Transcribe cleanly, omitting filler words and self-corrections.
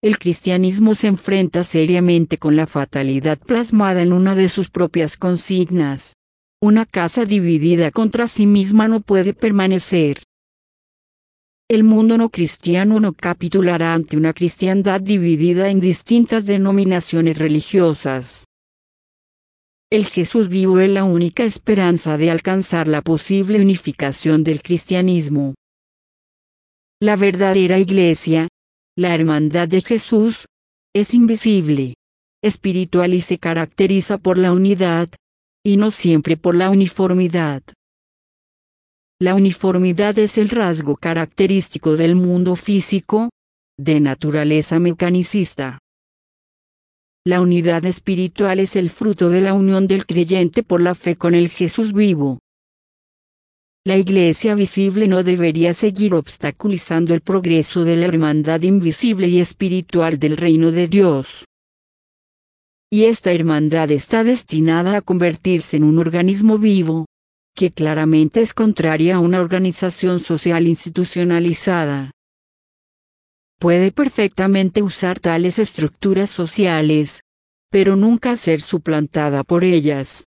el cristianismo se enfrenta seriamente con la fatalidad plasmada en una de sus propias consignas. Una casa dividida contra sí misma no puede permanecer. El mundo no cristiano no capitulará ante una cristiandad dividida en distintas denominaciones religiosas. El Jesús vivo es la única esperanza de alcanzar la posible unificación del cristianismo. La verdadera iglesia, la hermandad de Jesús, es invisible, espiritual y se caracteriza por la unidad, y no siempre por la uniformidad. La uniformidad es el rasgo característico del mundo físico, de naturaleza mecanicista. La unidad espiritual es el fruto de la unión del creyente por la fe con el Jesús vivo. La iglesia visible no debería seguir obstaculizando el progreso de la hermandad invisible y espiritual del reino de Dios. Y esta hermandad está destinada a convertirse en un organismo vivo, que claramente es contraria a una organización social institucionalizada. Puede perfectamente usar tales estructuras sociales, pero nunca ser suplantada por ellas.